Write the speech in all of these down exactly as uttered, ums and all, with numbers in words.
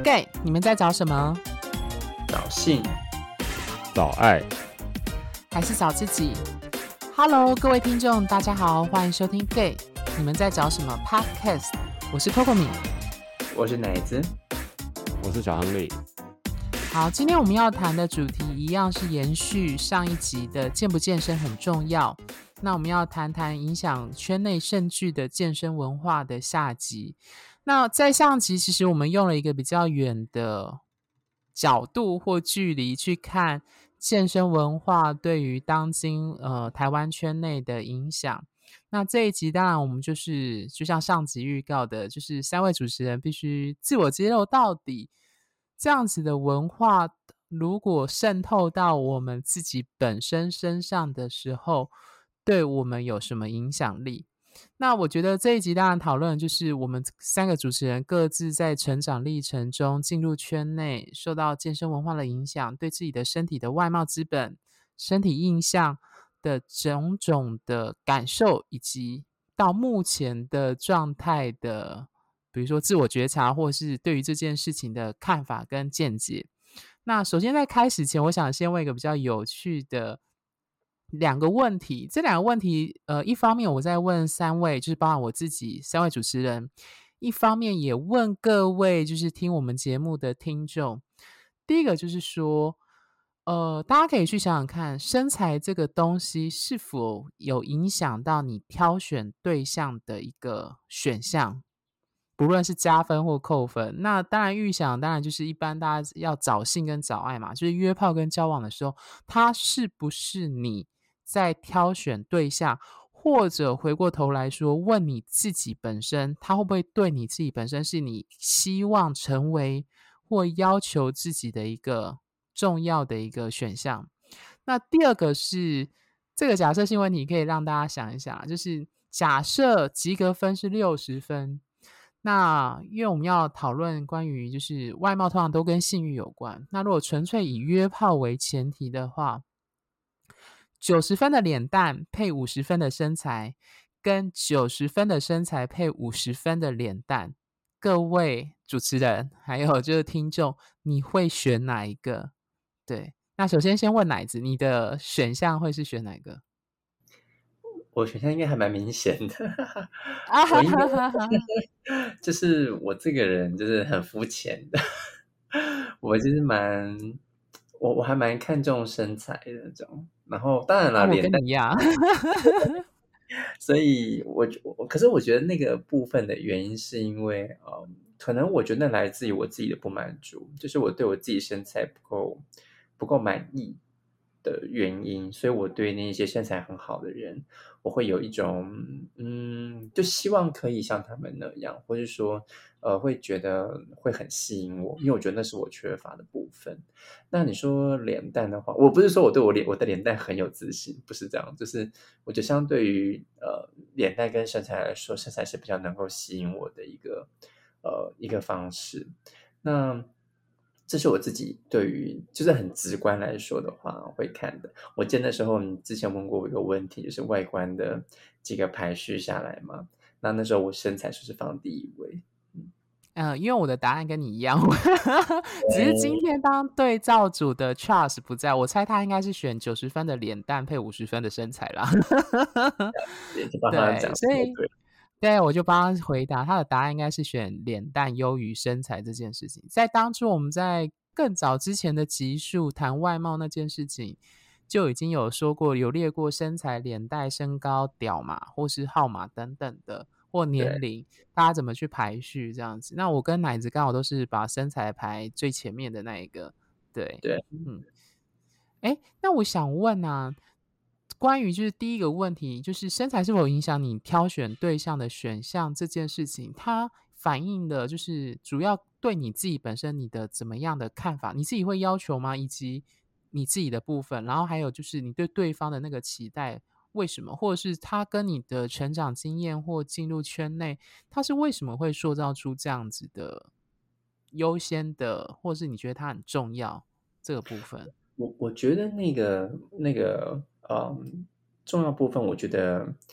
gay， 你们在找什么？ 找性， 找爱， 还是找自己 ？Hello， 各位听众，大家好，欢迎收听 gay， 你们在找什么 Podcast？ 我是 Coco 米， 我是奶子， 我是小亨利。 好，今天我们要谈的主题一样是延续上一集的健不健身很重要。那我们要谈谈影响圈内甚巨的健身文化的下集。那在上集其实我们用了一个比较远的角度或距离去看健身文化对于当今呃台湾圈内的影响。那这一集当然我们就是就像上集预告的，就是三位主持人必须自我揭露到底，这样子的文化如果渗透到我们自己本身身上的时候，对我们有什么影响力。那我觉得这一集当然讨论就是我们三个主持人各自在成长历程中进入圈内，受到健身文化的影响，对自己的身体的外貌资本、身体印象的种种的感受，以及到目前的状态的比如说自我觉察，或是对于这件事情的看法跟见解。那首先在开始前，我想先问一个比较有趣的两个问题。这两个问题呃，一方面我在问三位，就是包含我自己三位主持人，一方面也问各位就是听我们节目的听众。第一个就是说呃，大家可以去想想看，身材这个东西是否有影响到你挑选对象的一个选项，不论是加分或扣分。那当然预想当然就是一般大家要找性跟找爱嘛，就是约炮跟交往的时候，它是不是你在挑选对象，或者回过头来说问你自己本身，它会不会对你自己本身是你希望成为或要求自己的一个重要的一个选项。那第二个是这个假设性问题，可以让大家想一想，就是假设及格分是六十分，那因为我们要讨论关于就是外貌通常都跟性欲有关，那如果纯粹以约炮为前提的话，九十分的脸蛋配五十分的身材，跟九十分的身材配五十分的脸蛋，各位主持人还有就是听众，你会选哪一个？对，那首先先问奶子，你的选项会是选哪个？ 我选项应该还蛮明显的啊我应哈哈哈该就是我这个人就是很肤浅的我就是蛮我我还蛮看重身材的这种，然后当然啦， 啊，我脸蛋跟你一样所以我我可是我觉得那个部分的原因是因为呃，可能我觉得来自于我自己的不满足，就是我对我自己身材不够不够满意的原因，所以我对那些身材很好的人，我会有一种嗯，就希望可以像他们那样，或是说呃，会觉得会很吸引我，因为我觉得那是我缺乏的部分。那你说脸蛋的话，我不是说我对我脸我的脸蛋很有自信，不是这样，就是我觉得相对于呃脸蛋跟身材来说，身材是比较能够吸引我的一个呃一个方式。那这是我自己对于就是很直观来说的话会看的。我记得那时候你之前问过我一个问题，就是外观的几个排序下来嘛，那那时候我身材就是放第一位。 嗯、呃，因为我的答案跟你一样只是今天当对照组的 Charles 不在，我猜他应该是选九十分的脸蛋配五十分的身材啦也就帮他对， 讲所以对对，我就帮他回答，他的答案应该是选脸蛋优于身材这件事情。在当初我们在更早之前的集数谈外貌那件事情，就已经有说过，有列过身材、脸蛋、身高、屌码或是号码等等的，或年龄，大家怎么去排序这样子。那我跟奶子刚好都是把身材排最前面的那一个，对， 对， 嗯。诶，那我想问啊，关于就是第一个问题，就是身材是否影响你挑选对象的选项这件事情，它反映的就是主要对你自己本身你的怎么样的看法，你自己会要求吗？以及你自己的部分，然后还有就是你对对方的那个期待为什么，或者是他跟你的成长经验或进入圈内，他是为什么会塑造出这样子的优先的，或是你觉得它很重要这个部分？ 我我觉得那个那个嗯重要部分，我觉得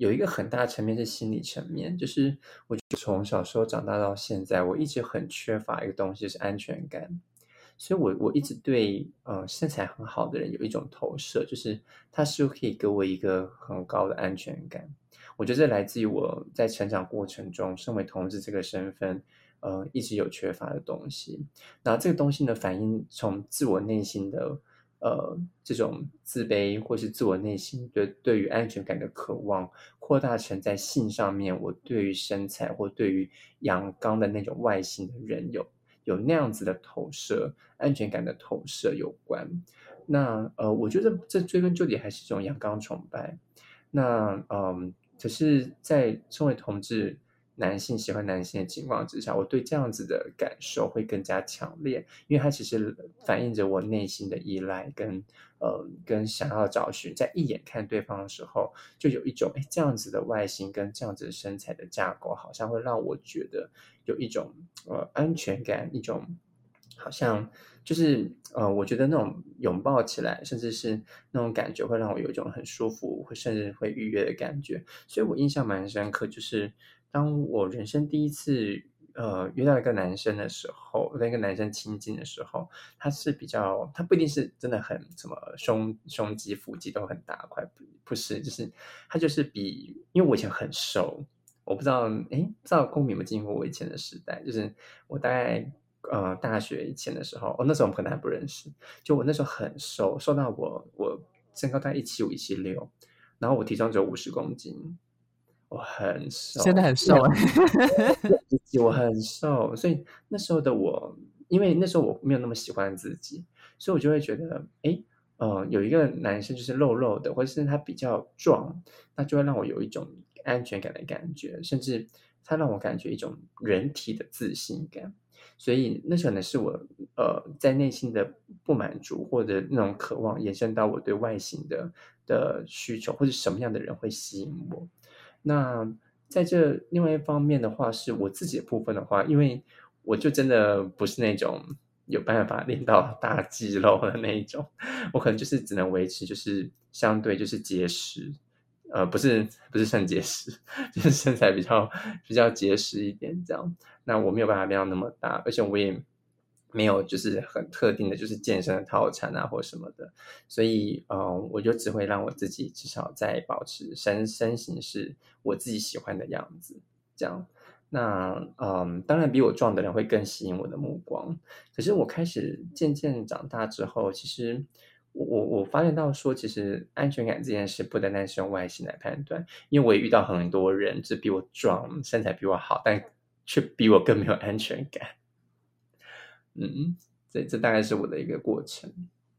有一个很大的层面是心理层面，就是我觉得从小时候长大到现在，我一直很缺乏一个东西是安全感。所以我我一直对呃身材很好的人有一种投射，就是他是可以给我一个很高的安全感。我觉得这来自于我在成长过程中，身为同志这个身份，呃，一直有缺乏的东西。那这个东西呢，反映从自我内心的呃这种自卑，或是自我内心对对于安全感的渴望，扩大成在性上面，我对于身材或对于阳刚的那种外形的人有。有那样子的投射，安全感的投射有关。那呃，我觉得这追根究底还是一种阳刚崇拜。那嗯，可是，在身为同志男性喜欢男性的情况之下，我对这样子的感受会更加强烈，因为它其实反映着我内心的依赖跟呃跟想要找寻，在一眼看对方的时候，就有一种哎这样子的外形跟这样子的身材的架构，好像会让我觉得有一种呃安全感，一种好像就是呃，我觉得那种拥抱起来，甚至是那种感觉，会让我有一种很舒服，会甚至会愉悦的感觉。所以我印象蛮深刻，就是当我人生第一次呃约到一个男生的时候，跟一个男生亲近的时候，他是比较，他不一定是真的很什么胸胸肌腹肌都很大块，不不是，就是他就是比，因为我以前很瘦。我不知道，诶，不知道公民有没有经历过我以前的时代，就是我大概呃大学以前的时候，哦，那时候我们可能还不认识，就我那时候很瘦，瘦到我我身高大概一七五、一七六，然后我体重只有五十公斤，我很真的瘦， 很瘦哎。 我很瘦，所以那时候的我，因为那时候我没有那么喜欢自己，所以我就会觉得，诶，呃，有一个男生就是肉肉的，或者是他比较壮，那就会让我有一种安全感的感觉，甚至他让我感觉一种人体的自信感。所以那可能是我呃在内心的不满足或者那种渴望，延伸到我对外形的的需求，或者什么样的人会吸引我。那在这另外一方面的话，是我自己的部分的话，因为我就真的不是那种有办法练到大肌肉的那一种，我可能就是只能维持，就是相对就是结实，呃，不是不是肾结石，就是身材比较比较结实一点这样。那我没有办法练到那么大，而且我也没有就是很特定的，就是健身的套餐啊或什么的，所以呃，我就只会让我自己至少在保持身身形是我自己喜欢的样子，这样。那嗯，当然比我壮的人会更吸引我的目光。可是我开始渐渐长大之后，其实我我我发现到说，其实安全感这件事不单单是用外形来判断，因为我也遇到很多人，是比我壮，身材比我好，但却比我更没有安全感。嗯，这这大概是我的一个过程。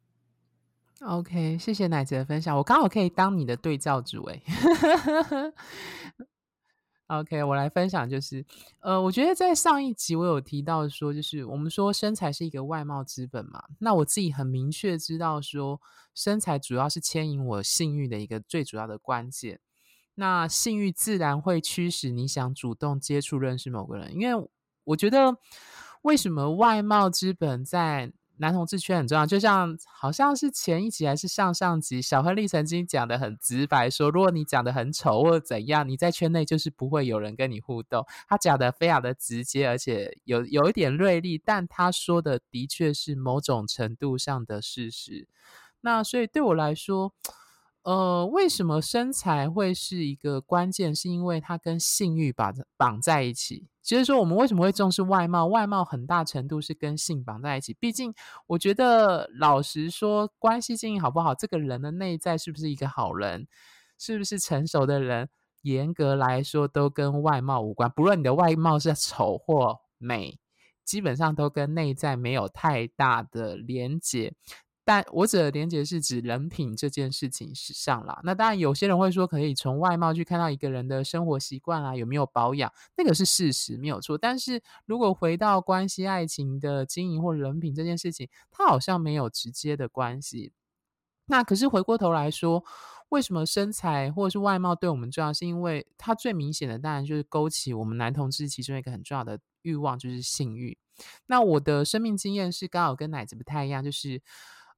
OK，谢谢奶姐的分享，我刚好可以当你的对照组哎。OK，我来分享就是，呃，我觉得在上一集我有提到说，就是我们说身材是一个外貌之本嘛，那我自己很明确知道说，身材主要是牵引我性欲的一个最主要的关键。那性欲自然会驱使你想主动接触认识某个人，因为我觉得为什么外貌之本在男同志圈很重要，就像好像是前一集还是上上集，小亨利曾经讲的很直白说，如果你长得很丑或者怎样，你在圈内就是不会有人跟你互动。他讲的非常的直接，而且有有一点锐利，但他说的的确是某种程度上的事实。那所以对我来说，呃，为什么身材会是一个关键？是因为它跟性欲绑绑在一起。其实说我们为什么会重视外貌，外貌很大程度是跟性绑在一起。毕竟我觉得老实说，关系经营好不好，这个人的内在是不是一个好人，是不是成熟的人，严格来说都跟外貌无关。不论你的外貌是丑或美，基本上都跟内在没有太大的连结。但我指的连结是指人品这件事情上啦。那当然有些人会说可以从外貌去看到一个人的生活习惯啊，有没有保养，那个是事实没有错。但是如果回到关系爱情的经营或人品这件事情，它好像没有直接的关系。那可是回过头来说，为什么身材或者是外貌对我们重要，是因为它最明显的当然就是勾起我们男同志其中一个很重要的欲望，就是性欲。那我的生命经验是刚好跟奶子不太一样，就是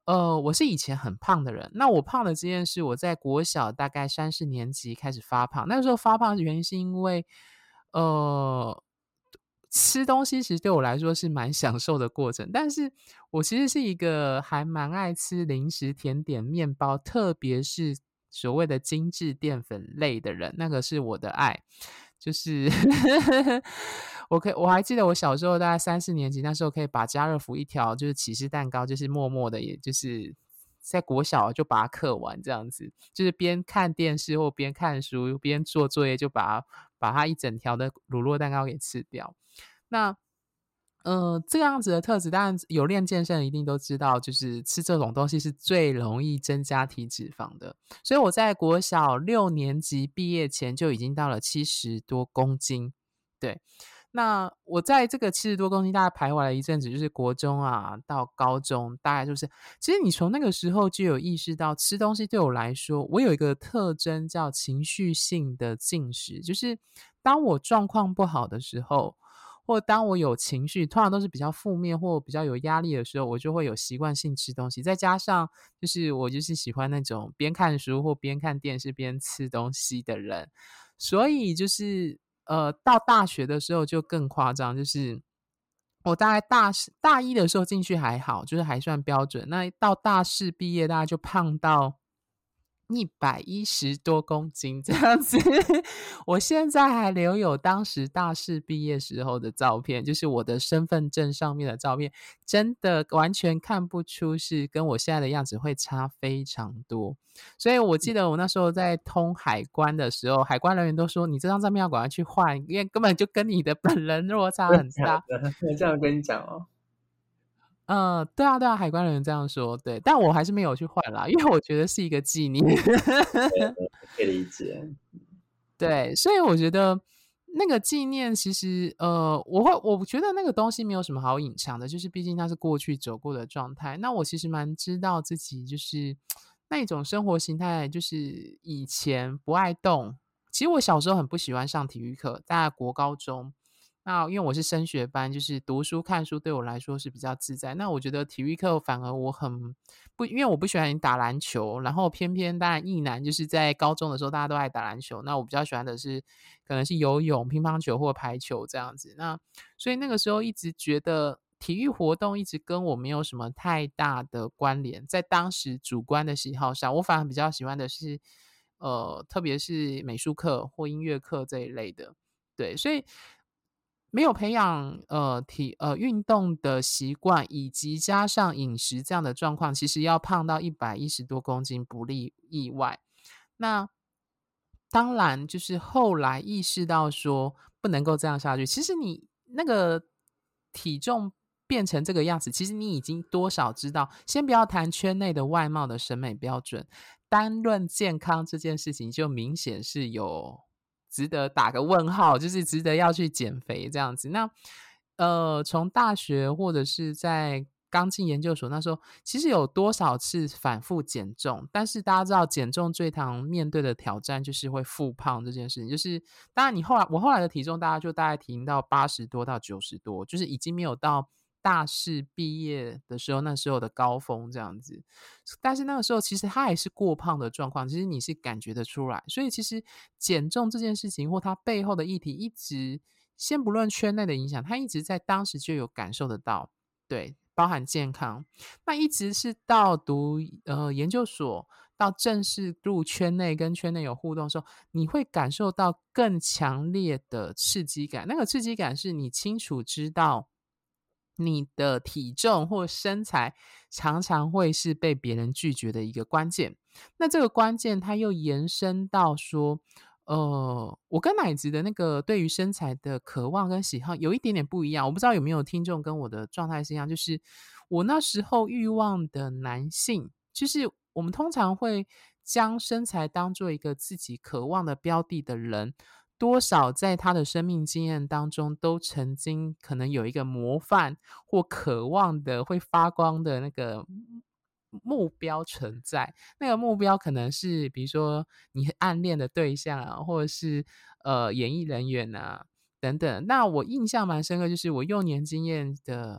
呃，我是以前很胖的人，那我胖的这件事，我在国小大概三四年级开始发胖。那个时候发胖的原因是因为，呃，吃东西其实对我来说是蛮享受的过程，但是我其实是一个还蛮爱吃零食、甜点、面包，特别是所谓的精致淀粉类的人，那个是我的爱。就是我可以我还记得我小时候大概三四年级，那时候可以把家乐福一条就是起司蛋糕，就是默默的，也就是在国小就把它嗑完这样子，就是边看电视或边看书边做作业，就把它把它一整条的乳酪蛋糕给吃掉。那呃，这样子的特质，当然有练健身的一定都知道，就是吃这种东西是最容易增加体脂肪的。所以我在国小六年级毕业前就已经到了七十多公斤。对，那我在这个七十多公斤大概徘徊了一阵子，就是国中啊到高中，大概就是其实你从那个时候就有意识到，吃东西对我来说，我有一个特征叫情绪性的进食，就是当我状况不好的时候，或当我有情绪，通常都是比较负面或比较有压力的时候，我就会有习惯性吃东西。再加上就是我就是喜欢那种边看书或边看电视边吃东西的人，所以就是呃，到大学的时候就更夸张，就是我大概大大一的时候进去还好，就是还算标准。那到大四毕业，大概就胖到一百一十多公斤这样子。我现在还留有当时大四毕业时候的照片，就是我的身份证上面的照片，真的完全看不出是跟我现在的样子会差非常多。所以我记得我那时候在通海关的时候，海关人员都说你这张照片要赶快去换，因为根本就跟你的本人落差很大。 这样跟你讲哦。 嗯，对啊对啊，海关人员这样说，对，但我还是没有去换啦，因为我觉得是一个纪念。 对，可以理解。 对，所以我觉得那个纪念其实呃，我会我觉得那个东西没有什么好隐藏的，就是毕竟它是过去走过的状态。那我其实蛮知道自己就是那一种生活形态，就是以前不爱动。其实我小时候很不喜欢上体育课，在国高中。那因为我是升学班，就是读书看书对我来说是比较自在。那我觉得体育课反而我很不，因为我不喜欢打篮球，然后偏偏当然一男就是在高中的时候大家都爱打篮球，那我比较喜欢的是可能是游泳、乒乓球或排球这样子。那所以那个时候一直觉得体育活动一直跟我没有什么太大的关联，在当时主观的喜好上，我反而比较喜欢的是呃，特别是美术课或音乐课这一类的。对，所以没有培养呃体呃运动的习惯，以及加上饮食这样的状况，其实要胖到一百一十多公斤不例意外。那当然就是后来意识到说不能够这样下去，其实你那个体重变成这个样子，其实你已经多少知道，先不要谈圈内的外貌的审美标准，单论健康这件事情就明显是有值得打个问号，就是值得要去减肥这样子。那呃，从大学或者是在刚进研究所那时候，其实有多少次反复减重，但是大家知道减重最常面对的挑战就是会复胖这件事情。就是当然你后来我后来的体重大概就大概停到八十多到九十多，就是已经没有到大四毕业的时候那时候的高峰这样子。但是那个时候其实它还是过胖的状况，其实你是感觉得出来。所以其实减重这件事情或它背后的议题一直先不论圈内的影响，它一直在当时就有感受得到。对，包含健康。那一直是到读呃研究所，到正式入圈内跟圈内有互动的时候，你会感受到更强烈的刺激感。那个刺激感是你清楚知道你的体重或身材常常会是被别人拒绝的一个关键。那这个关键它又延伸到说呃，我跟奶子的那个对于身材的渴望跟喜好有一点点不一样，我不知道有没有听众跟我的状态是一样，就是我那时候欲望的男性，就是我们通常会将身材当做一个自己渴望的标的的人，多少在他的生命经验当中都曾经可能有一个模范或渴望的会发光的那个目标存在。那个目标可能是比如说你暗恋的对象啊，或者是呃演艺人员啊等等。那我印象蛮深刻，就是我幼年经验的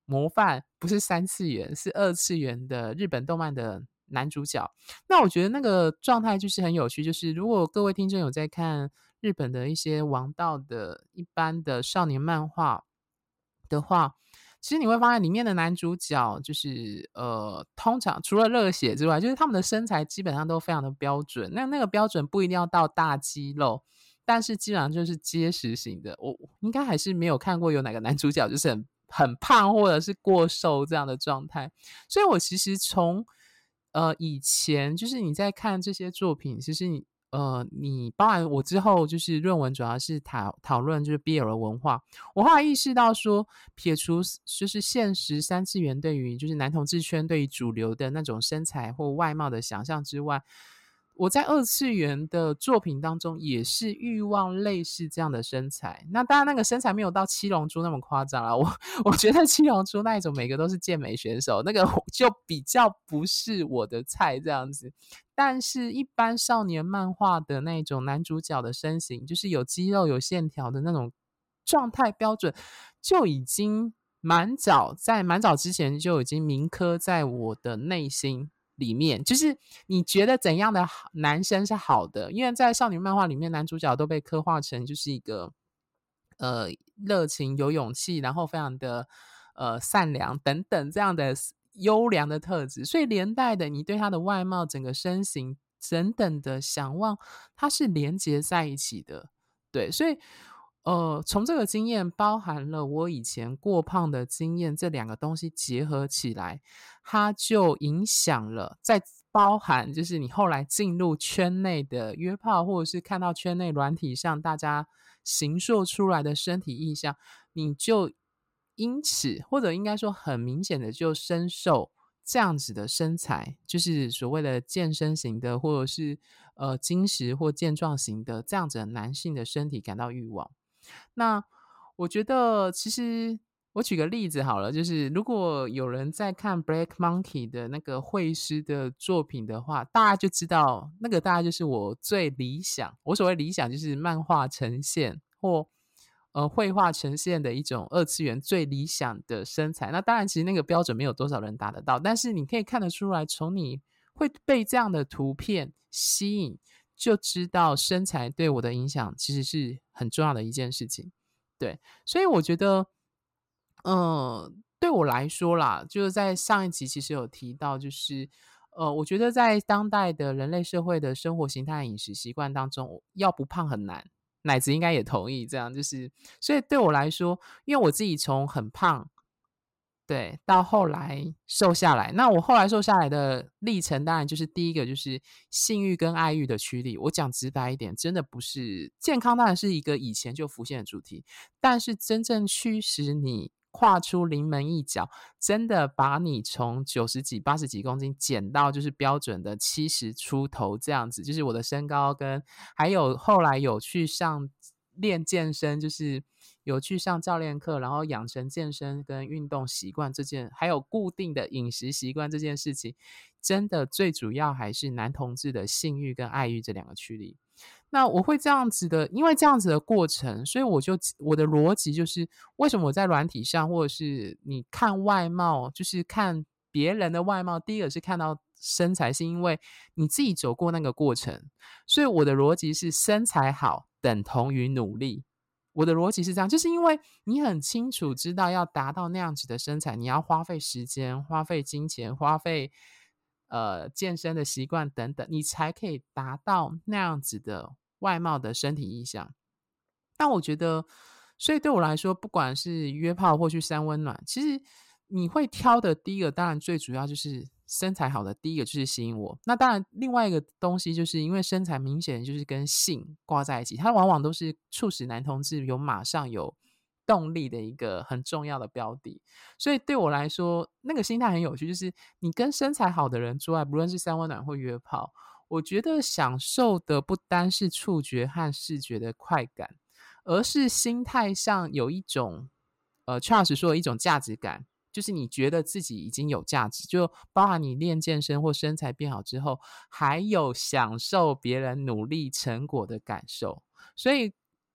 模范，不是三次元，是二次元的日本动漫的男主角。那我觉得那个状态就是很有趣，就是如果各位听众有在看日本的一些王道的一般的少年漫画的话，其实你会发现里面的男主角就是呃，通常除了热血之外，就是他们的身材基本上都非常的标准。那那个标准不一定要到大肌肉，但是基本上就是结实型的。我应该还是没有看过有哪个男主角就是很很胖或者是过瘦这样的状态。所以我其实从呃以前就是你在看这些作品，其实你呃，你包含我之后就是论文主要是讨讨论就是 B L 文化，我后来意识到说，撇除就是现实三次元对于就是男同志圈对于主流的那种身材或外貌的想象之外，我在二次元的作品当中也是欲望类似这样的身材。那当然那个身材没有到七龙珠那么夸张啦，我我觉得七龙珠那一种每个都是健美选手，那个就比较不是我的菜这样子。但是一般少年漫画的那种男主角的身形，就是有肌肉有线条的那种状态标准，就已经蛮早在蛮早之前就已经铭刻在我的内心里面。就是你觉得怎样的男生是好的，因为在少女漫画里面男主角都被刻画成就是一个呃热情有勇气，然后非常的呃善良等等这样的优良的特质，所以连带的你对他的外貌整个身形等等的想望，它是连结在一起的。对，所以呃，从这个经验包含了我以前过胖的经验，这两个东西结合起来，它就影响了，再包含就是你后来进入圈内的约炮，或者是看到圈内软体上大家形塑出来的身体意象，你就因此或者应该说很明显的就深受这样子的身材，就是所谓的健身型的，或者是呃精实或健壮型的这样子的男性的身体感到欲望。那我觉得其实我举个例子好了，就是如果有人在看 Black Monkey 的那个绘师的作品的话，大家就知道那个大概就是我最理想，我所谓理想就是漫画呈现或呃绘画呈现的一种二次元最理想的身材。那当然其实那个标准没有多少人达得到，但是你可以看得出来，从你会被这样的图片吸引，就知道身材对我的影响其实是很重要的一件事情。对，所以我觉得呃，对我来说啦，就是在上一集其实有提到，就是呃，我觉得在当代的人类社会的生活形态饮食习惯当中，要不胖很难，奶子应该也同意这样，就是所以对我来说，因为我自己从很胖对，到后来瘦下来，那我后来瘦下来的历程，当然就是第一个就是性欲跟爱欲的驱力。我讲直白一点，真的不是健康，当然是一个以前就浮现的主题，但是真正驱使你跨出临门一脚，真的把你从九十几、八十几公斤减到就是标准的七十出头这样子，就是我的身高跟还有后来有去上练健身，就是有去上教练课，然后养成健身跟运动习惯这件，还有固定的饮食习惯这件事情，真的最主要还是男同志的性欲跟爱欲这两个驱力。那我会这样子的，因为这样子的过程，所以我就我的逻辑就是，为什么我在软体上或者是你看外貌，就是看别人的外貌，第一个是看到身材，是因为你自己走过那个过程，所以我的逻辑是身材好等同于努力。我的逻辑是这样，就是因为你很清楚知道要达到那样子的身材，你要花费时间、花费金钱、花费呃健身的习惯等等，你才可以达到那样子的外貌的身体意象。但我觉得，所以对我来说，不管是约炮或去三温暖，其实你会挑的第一个，当然最主要就是身材好的，第一个就是吸引我。那当然，另外一个东西就是因为身材明显就是跟性挂在一起，它往往都是促使男同志有马上有动力的一个很重要的标的。所以对我来说，那个心态很有趣，就是你跟身材好的人做爱，不论是三温暖或约炮，我觉得享受的不单是触觉和视觉的快感，而是心态上有一种呃 Charles 说的一种价值感，就是你觉得自己已经有价值，就包含你练健身或身材变好之后，还有享受别人努力成果的感受。所以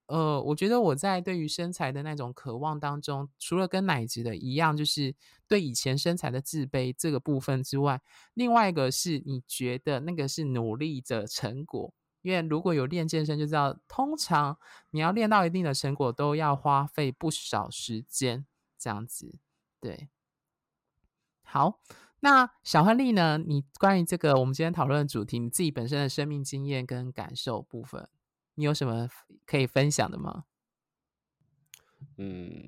呃，我觉得我在对于身材的那种渴望当中，除了跟奶子的一样，就是对以前身材的自卑这个部分之外，另外一个是你觉得那个是努力的成果。因为如果有练健身就知道，通常你要练到一定的成果，都要花费不少时间，这样子，对。好，那小亨利呢？你关于这个我们今天讨论的主题，你自己本身的生命经验跟感受部分，你有什么可以分享的吗？ 嗯，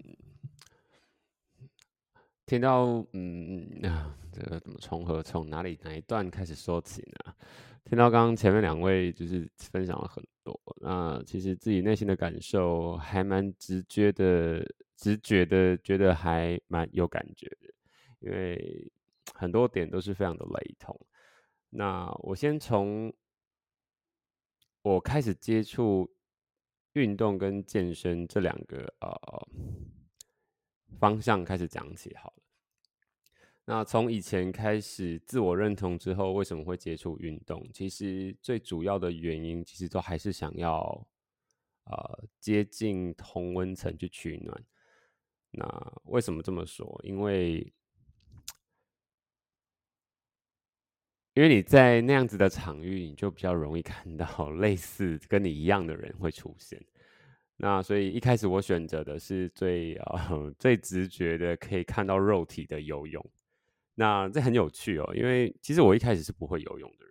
听到嗯啊，这个怎么从何从哪里哪一段开始说起呢？听到刚刚前面两位就是分享了很多，那其实自己内心的感受还蛮直觉的，直觉的觉得还蛮有感觉的，因为很多点都是非常的雷同。那我先从我开始接触运动跟健身这两个呃方向开始讲起好了。那从以前开始自我认同之后，为什么会接触运动？其实最主要的原因，其实都还是想要呃接近同温层去取暖。那为什么这么说？因为因为你在那样子的场域，你就比较容易看到类似跟你一样的人会出现。那所以一开始我选择的是最呃最直觉的，可以看到肉体的游泳。那这很有趣哦，因为其实我一开始是不会游泳的人。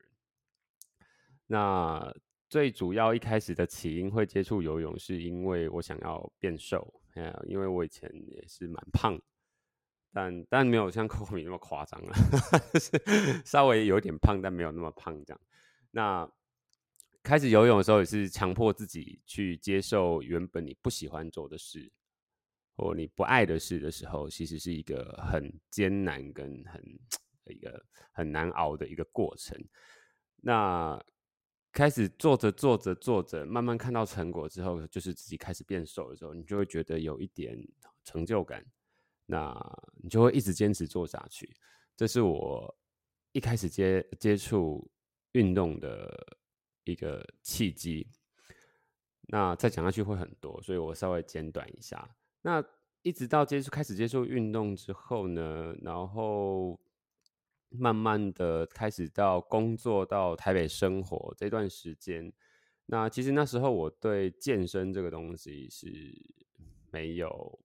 那最主要一开始的起因会接触游泳，是因为我想要变瘦，呃，因为我以前也是蛮胖，但但没有像 Coco 米那么夸张了，就是稍微有点胖，但没有那么胖这样。那开始游泳的时候，也是强迫自己去接受原本你不喜欢做的事，或你不爱的事的时候，其实是一个很艰难跟很一个很难熬的一个过程。那开始做着做着做着，慢慢看到成果之后，就是自己开始变瘦的时候，你就会觉得有一点成就感，那你就会一直坚持做下去。这是我一开始接接触运动的一个契机。那再讲下去会很多，所以我稍微简短一下。那一直到接触开始接触运动之后呢，然后慢慢的开始到工作到台北生活这段时间，那其实那时候我对健身这个东西是没有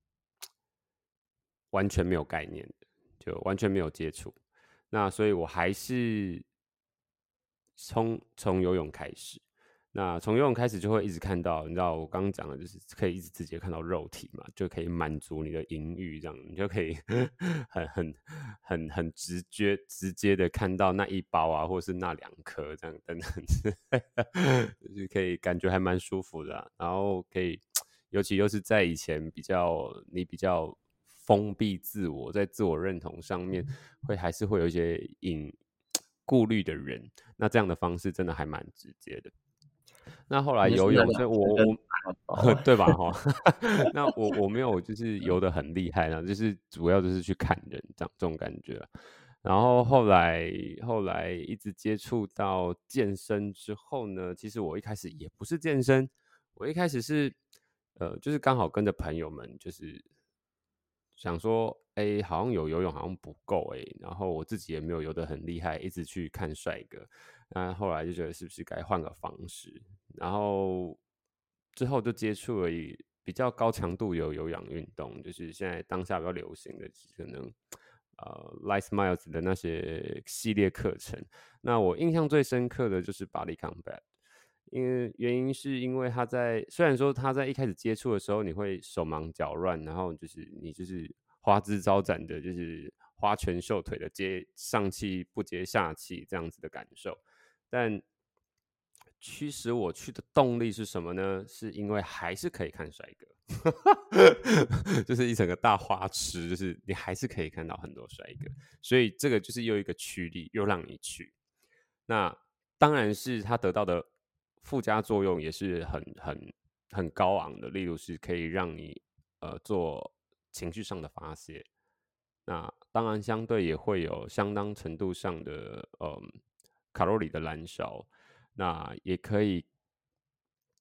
完全没有概念的，就完全没有接触。那所以我还是从从游泳开始。那从游泳开始就会一直看到，你知道我刚刚讲的就是可以一直直接看到肉体嘛，就可以满足你的淫欲，这样你就可以很很很很直接直接的看到那一包啊，或是那两颗这样等等之类的，就是可以感觉还蛮舒服的啊，然后可以，尤其又是在以前比较你比较封闭自我，在自我认同上面会还是会有一些隐顾虑的人，那这样的方式真的还蛮直接的。那后来你就是游泳，所以那两颗跟我我大包， 对吧？哈，那我我没有就是游得很厉害啊，就是主要就是去看人这样这种感觉啊。然后后来后来一直接触到健身之后呢，其实我一开始也不是健身，我一开始是呃，就是刚好跟着朋友们，就是想说，哎，好像有游泳好像不够哎，然后我自己也没有游得很厉害，一直去看帅哥。那后来就觉得是不是该换个方式，然后之后就接触了一比较高强度有有氧运动，就是现在当下比较流行的，可能呃 Light Miles 的那些系列课程。那我印象最深刻的就是 Body Combat。因为原因是因为他在虽然说他在一开始接触的时候，你会手忙脚乱，然后就是你就是花枝招展的，就是花拳绣腿的接上气不接下气这样子的感受，但驱使我去的动力是什么呢？是因为还是可以看帅哥，就是一整个大花痴，就是你还是可以看到很多帅哥，所以这个就是又一个驱力，又让你去。那当然是他得到的附加作用也是很很很高昂的，例如是可以让你呃做情绪上的发泄。那当然相对也会有相当程度上的嗯卡路里的燃烧，那也可以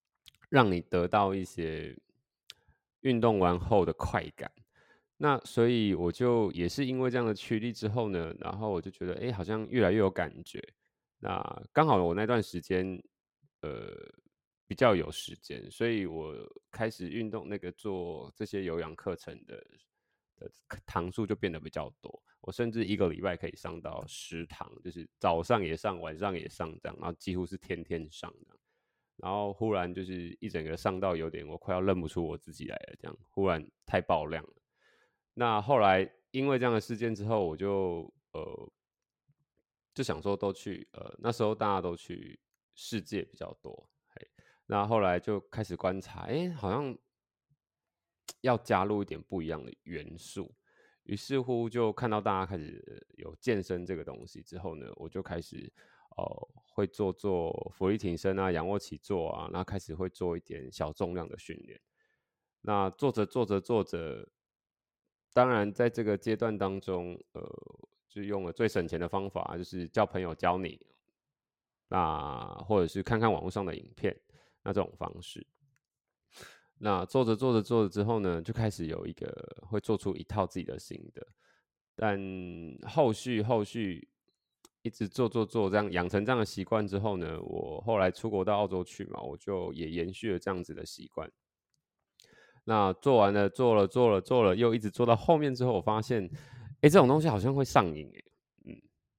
让你得到一些运动完后的快感。那所以我就也是因为这样的驱力之后呢，然后我就觉得，哎，好像越来越有感觉。那刚好我那段时间，呃，比较有时间，所以我开始运动，那个做这些有氧课程的的堂数就变得比较多。我甚至一个礼拜可以上到十堂，就是早上也上，晚上也上这样，然后几乎是天天上这样。然后忽然就是一整个上到有点我快要认不出我自己来了，这样忽然太爆量了。那后来因为这样的事件之后，我就呃就想说都去呃那时候大家都去世界比较多，嘿，那后来就开始观察，哎，好像要加入一点不一样的元素。于是乎就看到大家开始有健身这个东西之后呢，我就开始呃会做做伏地挺身啊、仰卧起坐啊，然后开始会做一点小重量的训练。那做着做着做着，当然在这个阶段当中，呃，就用了最省钱的方法，就是叫朋友教你，那或者是看看网络上的影片，那这种方式。那做着做着做着之后呢，就开始有一个会做出一套自己的心得，但后续后续一直做做做，这样养成这样的习惯之后呢，我后来出国到澳洲去嘛，我就也延续了这样子的习惯。那做完了，做了做了做了，又一直做到后面之后，我发现，哎，这种东西好像会上瘾，哎，嗯，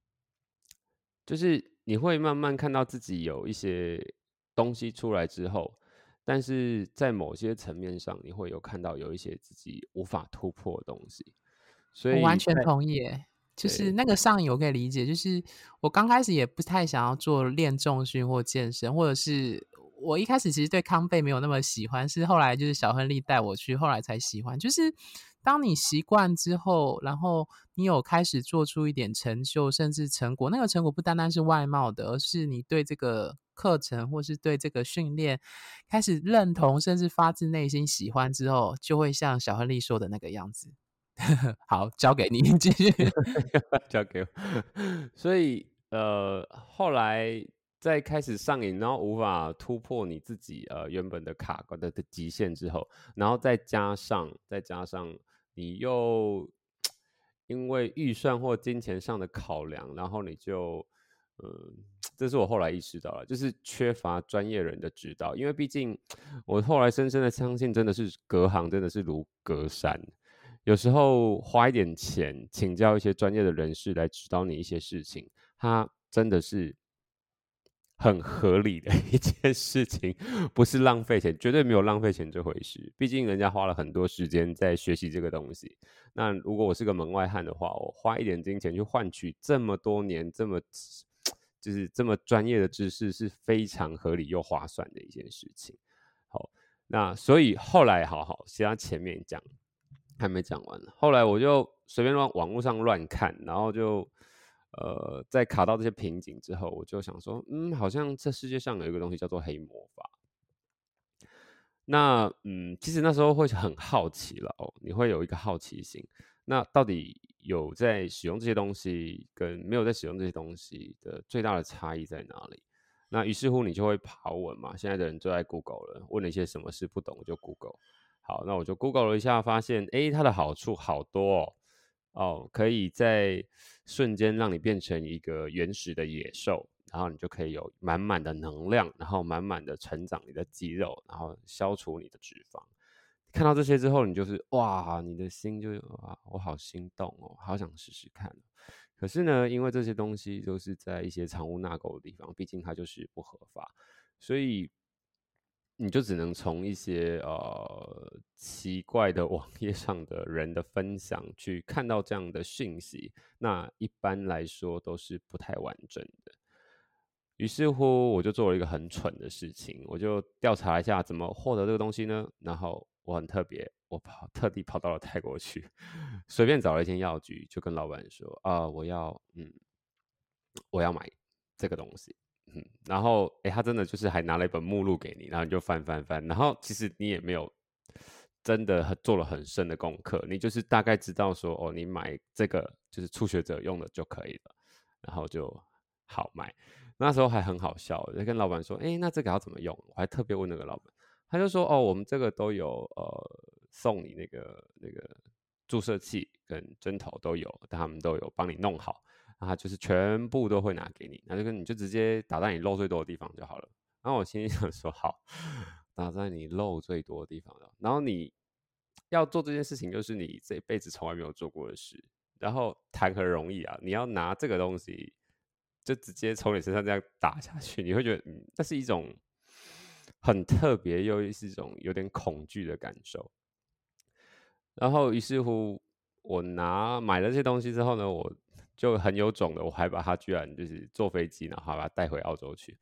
就是你会慢慢看到自己有一些东西出来之后，但是在某些层面上，你会有看到有一些自己无法突破的东西，所我完全以在同意耶，就是对那个上瘾我可以理解，就是我刚开始也不太想要做练重训或健身，或者是我一开始其实对康贝没有那么喜欢，是后来就是小亨利带我去，后来才喜欢。就是当你习惯之后，然后你有开始做出一点成就，甚至成果，那个成果不单单是外貌的，而是你对这个课程或是对这个训练开始认同，甚至发自内心喜欢之后，就会像小亨利说的那个样子。好，交给你继续。 交给我。所以呃，后来在开始上瘾，然后无法突破你自己呃原本的卡关的的极限之后，然后再加上再加上你又因为预算或金钱上的考量，然后你就嗯，这是我后来意识到了，就是缺乏专业人的指导，因为毕竟我后来深深的相信，真的是隔行真的是如隔山。有时候花一点钱请教一些专业的人士来指导你一些事情，它真的是很合理的一件事情，不是浪费钱，绝对没有浪费钱这回事。毕竟人家花了很多时间在学习这个东西。那如果我是个门外汉的话，我花一点金钱去换取这么多年这么就是这么专业的知识，是非常合理又划算的一件事情。好，那所以后来好好，先前面讲。还没讲完，后来我就随便乱网络上乱看，然后就呃，在卡到这些瓶颈之后，我就想说，嗯，好像这世界上有一个东西叫做黑魔法。那嗯，其实那时候会很好奇了哦，你会有一个好奇心。那到底有在使用这些东西跟没有在使用这些东西的最大的差异在哪里？那于是乎你就会爬文嘛，现在的人就在 Google 了，问了一些什么事不懂就 Google。好，那我就 Google 了一下，发现诶，它的好处好多哦，哦，可以在瞬间让你变成一个原始的野兽，然后你就可以有满满的能量，然后满满的成长你的肌肉，然后消除你的脂肪。看到这些之后，你就是哇，你的心就哇，我好心动哦，好想试试看。可是呢，因为这些东西都是在一些藏污纳垢的地方，毕竟它就是不合法，所以你就只能从一些呃奇怪的网页上的人的分享去看到这样的讯息，那一般来说都是不太完整的。于是乎，我就做了一个很蠢的事情，我就调查一下怎么获得这个东西呢？然后我很特别，我跑特地跑到了泰国去，随便找了一间药局，就跟老板说啊、呃我要嗯，我要买这个东西。嗯，然后诶，他真的就是还拿了一本目录给你，然后你就翻翻翻，然后其实你也没有真的很做了很深的功课，你就是大概知道说哦，你买这个就是初学者用的就可以了，然后就好买。那时候还很好笑，我就跟老板说，诶，那这个要怎么用？我还特别问那个老板， 他就说哦，我们这个都有呃送你那个那个注射器跟针头都有，他们都有帮你弄好，然后他就是全部都会拿给你，那就跟你就直接打在你肉最多的地方就好了。然后我心里想说好，打在你肉最多的地方了，然后你要做这件事情，就是你这辈子从来没有做过的事。然后谈何容易啊！你要拿这个东西，就直接从你身上这样打下去，你会觉得，嗯，这是一种很特别又是一种有点恐惧的感受。然后于是乎，我拿买了这些东西之后呢，我就很有种的，我还把它居然就是坐飞机，然后把它带回澳洲去。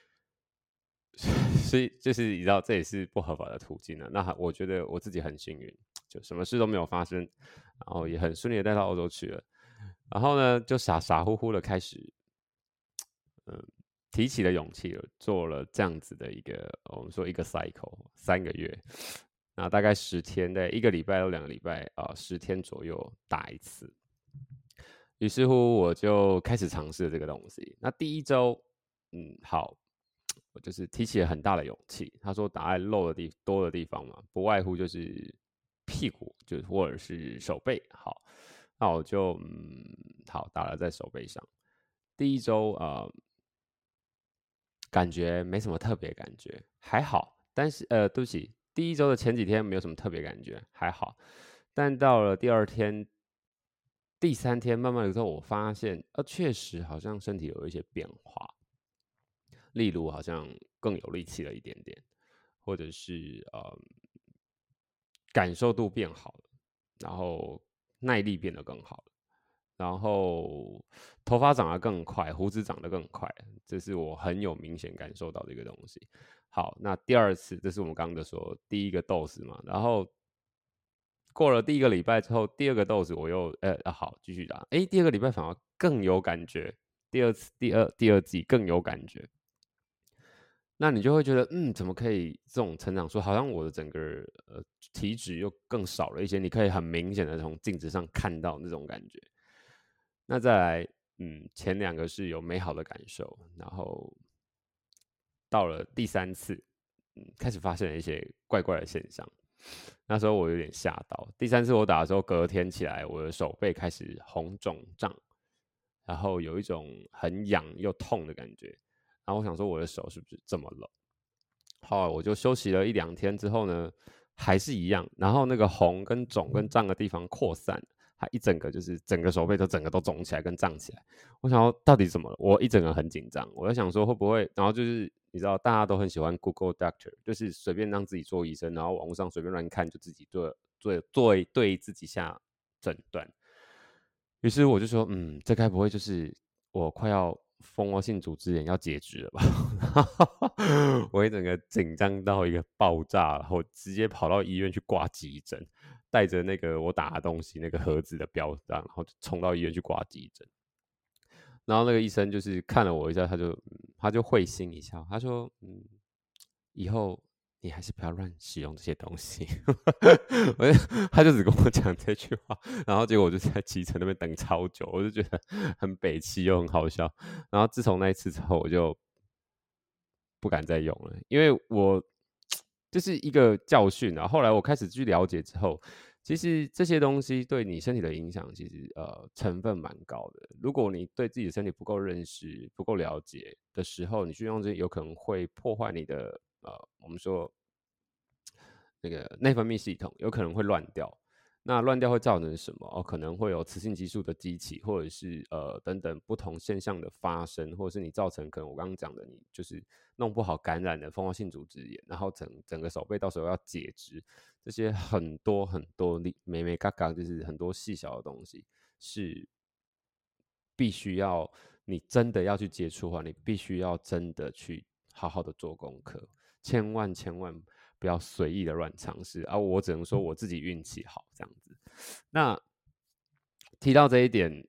所以就是你知道，这也是不合法的途径了。那我觉得我自己很幸运，就什么事都没有发生，然后也很顺利的带到澳洲去了。然后呢，就傻傻乎乎的开始，嗯，提起了勇气了，做了这样子的一个，我们说一个 cycle， 三个月，那大概十天的，一个礼拜到两个礼拜啊，十天左右打一次。于是乎，我就开始尝试这个东西。那第一周，嗯，好。我就是提起了很大的勇气。他说打在肉的地多的地方嘛，不外乎就是屁股，就或者是手背。好，那我就嗯好打了在手背上。第一周呃感觉没什么特别感觉，还好。但是呃对不起，第一周的前几天没有什么特别感觉，还好。但到了第二天、第三天，慢慢的之后，我发现呃确实好像身体有一些变化。例如好像更有力气了一点点，或者是呃感受度变好了，然后耐力变得更好了，然后头发长得更快，胡子长得更快，这是我很有明显感受到的一个东西。好，那第二次，这是我们刚刚的说第一个 dose 嘛，然后过了第一个礼拜之后，第二个 dose 我又呃、啊、好继续打，哎，第二个礼拜反而更有感觉，第二次第二第二季更有感觉。那你就会觉得，嗯，怎么可以这种成长说，好像我的整个呃体脂又更少了一些，你可以很明显的从镜子上看到那种感觉。那再来，嗯，前两个是有美好的感受，然后到了第三次，嗯，开始发现了一些怪怪的现象。那时候我有点吓到。第三次我打的时候，隔天起来，我的手背开始红肿胀，然后有一种很痒又痛的感觉。然后我想说我的手是不是这么了？后来我就休息了一两天之后呢，还是一样，然后那个红跟肿跟胀的地方扩散，它一整个就是整个手背都整个都肿起来跟胀起来。我想说到底怎么了？我一整个很紧张，我在想说会不会，然后就是你知道大家都很喜欢 Google Doctor， 就是随便让自己做医生，然后网络上随便乱看，就自己做做做对自己下诊断。于是我就说，嗯，这该不会就是我快要蜂窝性组织炎要截肢了吧？我一整个紧张到一个爆炸，然后直接跑到医院去挂急诊，带着那个我打的东西那个盒子的标章，然后就冲到医院去挂急诊。然后那个医生就是看了我一下，他就、嗯、他就会心一笑，他说：“嗯，以后你还是不要乱使用这些东西。”我就他就只跟我讲这句话，然后结果我就在急诊那边等超久，我就觉得很北气又很好笑。然后自从那一次之后，我就不敢再用了，因为我就是一个教训啊。后来我开始去了解之后，其实这些东西对你身体的影响，其实呃成分蛮高的。如果你对自己的身体不够认识、不够了解的时候，你去用这些，有可能会破坏你的呃，我们说那个内分泌系统，有可能会乱掉。那乱掉会造成什么？哦，可能会有雌性激素的激起，或者是呃等等不同现象的发生，或者是你造成可能我刚刚讲的，你就是弄不好感染的蜂窝性组织炎，然后整整个手背到时候要截肢，这些很多很多美美嘎嘎，就是很多细小的东西是必须要你真的要去接触的话，你必须要真的去好好的做功课，千万千万不要随意的乱尝试啊！我只能说我自己运气好这样子。那提到这一点，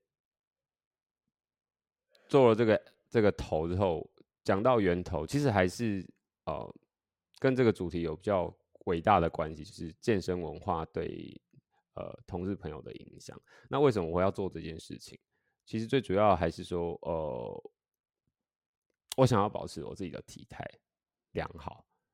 做了这个这个头之后，讲到源头，其实还是呃跟这个主题有比较伟大的关系，就是健身文化对呃同志朋友的影响。那为什么我要做这件事情？其实最主要还是说，呃，我想要保持我自己的体态良好。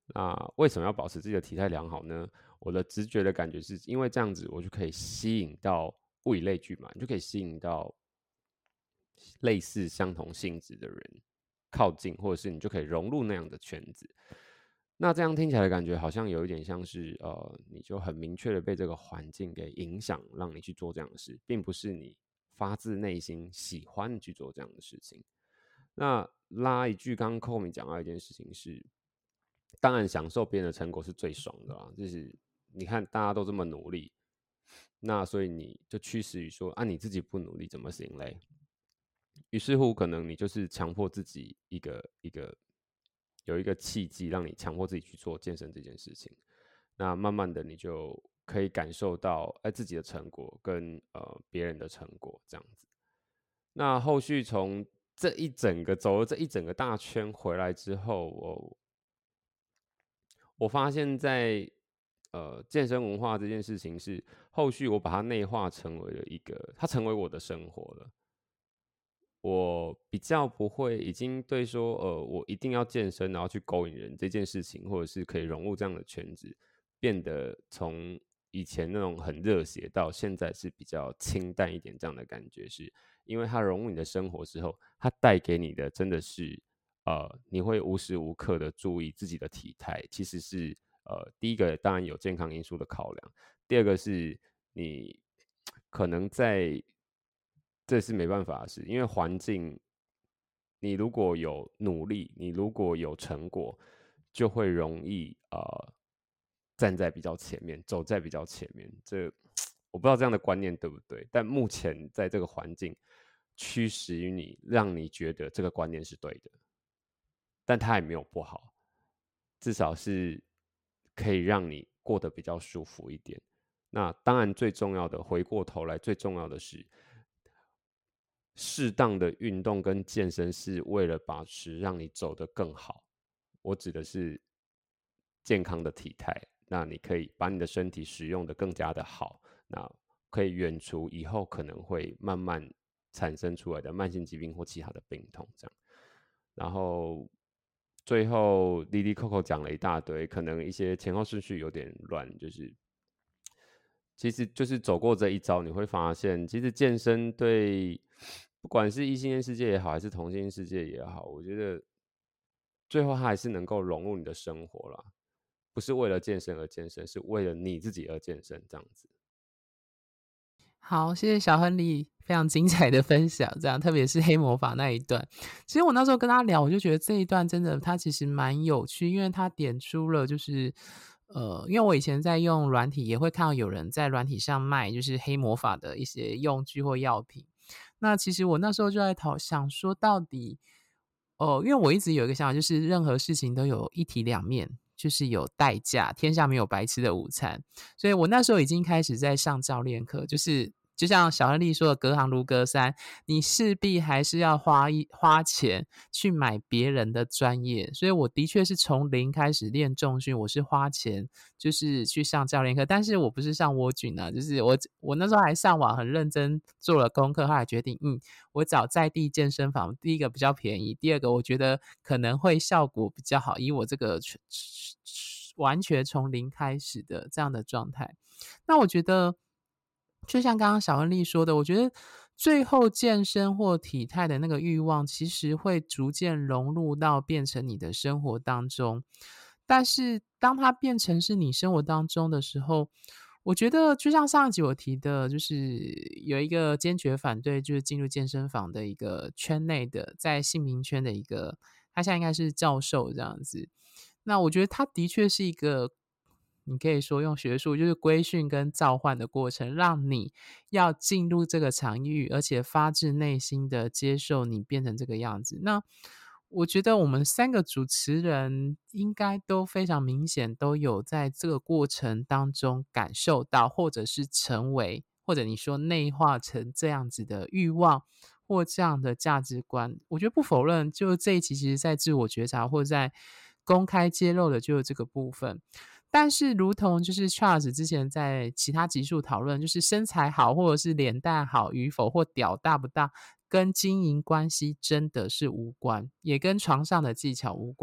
那为什么要保持自己的体态良好呢？我的直觉的感觉是因为这样子，我就可以吸引到物以类聚嘛，你就可以吸引到类似相同性质的人靠近，或者是你就可以融入那样的圈子。那这样听起来感觉好像有一点像是呃，你就很明确的被这个环境给影响，让你去做这样的事，并不是你发自内心喜欢去做这样的事情。那拉一句，刚刚 Komi 讲到一件事情是，当然享受别人的成果是最爽的啦，就是你看大家都这么努力，那所以你就驱使于说啊，你自己不努力怎么行嘞？于是乎，可能你就是强迫自己一个一个有一个契机，让你强迫自己去做健身这件事情。那慢慢的，你就可以感受到哎自己的成果跟呃别人的成果这样子。那后续从这一整个走了这一整个大圈回来之后，我我发现在呃健身文化这件事情是后续我把它内化成为了一个，它成为我的生活了。我比较不会已经对说，呃，我一定要健身，然后去勾引人这件事情，或者是可以融入这样的圈子，变得从以前那种很热血到现在是比较清淡一点这样的感觉，是因为它融入你的生活之后，它带给你的真的是，呃，你会无时无刻的注意自己的体态，其实是呃，第一个当然有健康因素的考量，第二个是你可能在这是没办法的事，因为环境，你如果有努力，你如果有成果，就会容易呃站在比较前面，走在比较前面。这我不知道这样的观念对不对，但目前在这个环境驱使于你，让你觉得这个观念是对的，但它也没有不好，至少是可以让你过得比较舒服一点。那当然，最重要的，回过头来，最重要的是，适当的运动跟健身是为了保持让你走得更好。我指的是健康的体态，那你可以把你的身体使用得更加的好，那可以远除以后可能会慢慢产生出来的慢性疾病或其他的病痛这样。然后最后 Lily Coco 讲了一大堆，可能一些前后顺序有点乱，就是其实就是走过这一招，你会发现，其实健身对不管是异性恋世界也好，还是同性恋世界也好，我觉得最后它还是能够融入你的生活啦，不是为了健身而健身，是为了你自己而健身这样子。 好，谢谢小亨利非常精彩的分享，这样特别是黑魔法那一段。其实我那时候跟他聊，我就觉得这一段真的他其实蛮有趣，因为他点出了就是呃，因为我以前在用软体，也会看到有人在软体上卖就是黑魔法的一些用具或药品。那其实我那时候就在讨想说，到底哦，因为我一直有一个想法，就是任何事情都有一体两面，就是有代价，天下没有白吃的午餐。所以我那时候已经开始在上教练课，就是就像小亨利说的，隔行如隔山，你势必还是要花一花钱去买别人的专业。所以我的确是从零开始练重训，我是花钱就是去上教练课，但是我不是上蜗菌啊，就是我我那时候还上网很认真做了功课，后来决定，嗯，我找在地健身房，第一个比较便宜，第二个我觉得可能会效果比较好，以我这个完全从零开始的这样的状态。那我觉得就像刚刚小恩丽说的，我觉得最后健身或体态的那个欲望其实会逐渐融入到变成你的生活当中，但是当它变成是你生活当中的时候，我觉得就像上一集我提的，就是有一个坚决反对就是进入健身房的一个圈内的，在姓名圈的一个，他现在应该是教授这样子。那我觉得他的确是一个，你可以说用学术就是规训跟召唤的过程，让你要进入这个场域，而且发自内心的接受你变成这个样子。那我觉得我们三个主持人应该都非常明显，都有在这个过程当中感受到，或者是成为，或者你说内化成这样子的欲望或这样的价值观。我觉得不否认，就这一期其实在自我觉察或在公开揭露的就是这个部分。但是如同就是 Charles 之前在其他集数讨论，就是身材好或者是脸蛋好与否或屌大不大，跟经营关系真的是无关，也跟床上的技巧无关。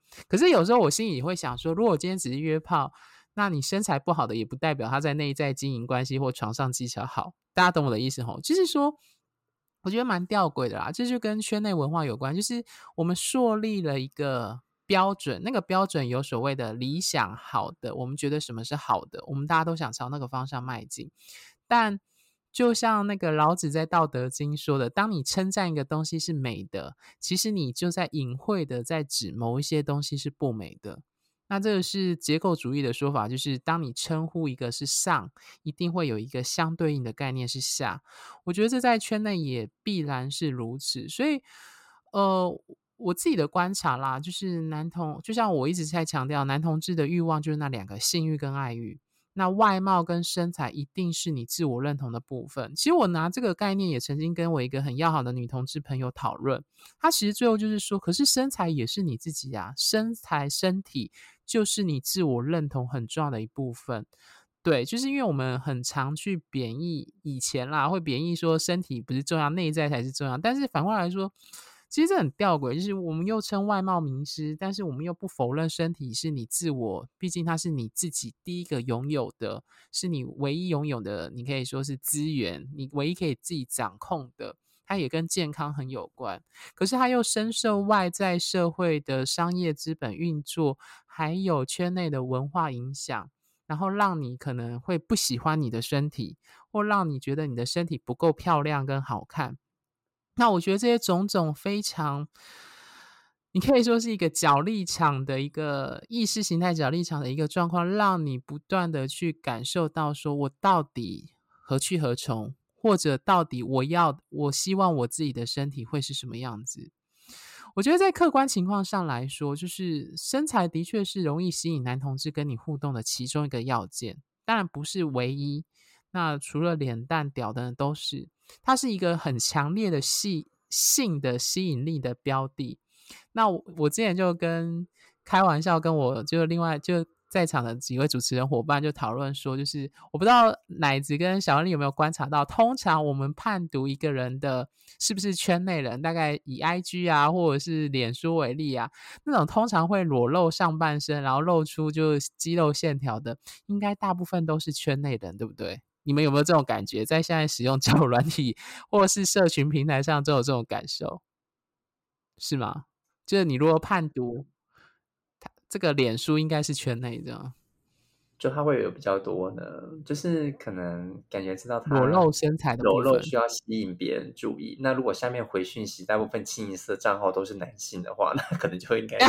可是有时候我心里也会想说，如果我今天只是约炮，那你身材不好的也不代表他在内在经营关系或床上技巧好，大家懂我的意思吼？就是说我觉得蛮吊诡的啦，这就跟圈内文化有关，就是我们树立了一个标准，那个标准有所谓的理想好的，我们觉得什么是好的，我们大家都想朝那个方向迈进。但就像那个老子在《道德经》说的，当你称赞一个东西是美的，其实你就在隐晦的在指某一些东西是不美的。那这个是结构主义的说法，就是当你称呼一个是上，一定会有一个相对应的概念是下。我觉得这在圈内也必然是如此，所以呃，我自己的观察啦，就是男同就像我一直在强调，男同志的欲望就是那两个，性欲跟爱欲。那外貌跟身材一定是你自我认同的部分。其实我拿这个概念也曾经跟我一个很要好的女同志朋友讨论，她其实最后就是说，可是身材也是你自己啊，身材身体就是你自我认同很重要的一部分。对，就是因为我们很常去贬义，以前啦会贬义说身体不是重要，内在才是重要，但是反过来说，其实这很吊诡，就是我们又称外貌名师，但是我们又不否认身体是你自我，毕竟它是你自己第一个拥有的，是你唯一拥有的，你可以说是资源，你唯一可以自己掌控的，它也跟健康很有关。可是它又深受外在社会的商业资本运作，还有圈内的文化影响，然后让你可能会不喜欢你的身体，或让你觉得你的身体不够漂亮跟好看。那我觉得这些种种非常，你可以说是一个角力场的一个意识形态角力场的一个状况，让你不断的去感受到说我到底何去何从，或者到底我要我希望我自己的身体会是什么样子。我觉得在客观情况上来说，就是身材的确是容易吸引男同志跟你互动的其中一个要件，当然不是唯一。那除了脸蛋屌的都是，它是一个很强烈的吸性的吸引力的标的。那我我之前就跟开玩笑跟我就另外就在场的几位主持人伙伴就讨论说，就是我不知道奶子跟小恩丽有没有观察到，通常我们判读一个人的是不是圈内人，大概以 I G 啊或者是脸书为例啊，那种通常会裸露上半身然后露出就肌肉线条的，应该大部分都是圈内人，对不对？你们有没有这种感觉？在现在使用交友软体或是社群平台上都有这种感受，是吗？就是你如果判读这个脸书应该是圈内的， 就他会有比较多呢，就是可能感觉知道裸他露身材的部分。 裸露需要吸引别人注意。那如果下面回讯息大部分清一色账号都是男性的话，那可能就应该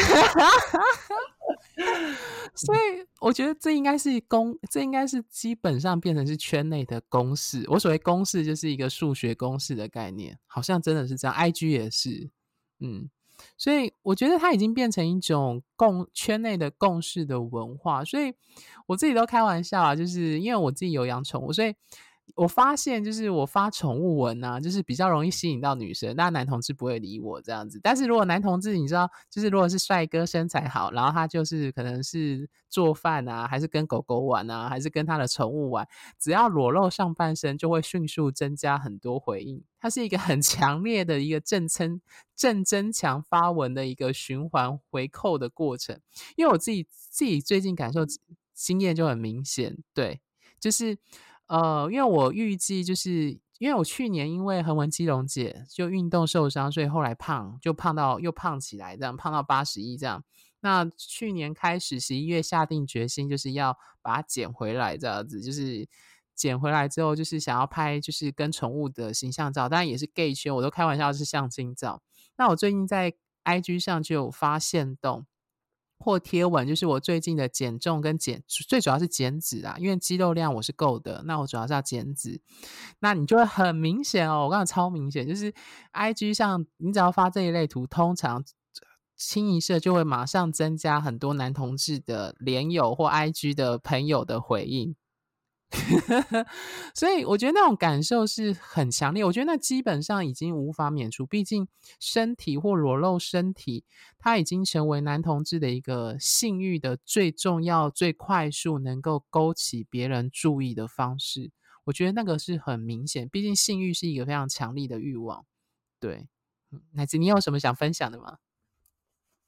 所以我觉得这应该是公，这应该是基本上变成是圈内的公式。我所谓公式就是一个数学公式的概念，好像真的是这样。I G 也是，嗯，所以我觉得它已经变成一种共圈内的共识的文化。所以我自己都开玩笑啊，就是因为我自己有养宠物，所以我发现就是我发宠物文啊，就是比较容易吸引到女生，那男同志不会理我这样子。但是如果男同志你知道，就是如果是帅哥身材好，然后他就是可能是做饭啊，还是跟狗狗玩啊，还是跟他的宠物玩，只要裸露上半身就会迅速增加很多回应。它是一个很强烈的一个正增正增强发文的一个循环回扣的过程。因为我自己自己最近感受经验就很明显，对，就是呃，因为我预计就是因为我去年因为横纹肌溶解就运动受伤，所以后来胖就胖到又胖起来，这样胖到八十一这样。那去年开始十一月下定决心，就是要把它减回来，这样子就是减回来之后，就是想要拍就是跟宠物的形象照，当然也是 gay 圈，我都开玩笑是相亲照。那我最近在 I G 上就有发现动或贴文，就是我最近的减重跟减，最主要是减脂啊，因为肌肉量我是够的，那我主要是要减脂。那你就会很明显哦，我刚才超明显，就是 I G 上你只要发这一类图，通常清一色就会马上增加很多男同志的连友或 I G 的朋友的回应。所以我觉得那种感受是很强烈，我觉得那基本上已经无法免除，毕竟身体或裸露身体它已经成为男同志的一个性欲的最重要最快速能够勾起别人注意的方式。我觉得那个是很明显，毕竟性欲是一个非常强力的欲望。对，乃至你有什么想分享的吗？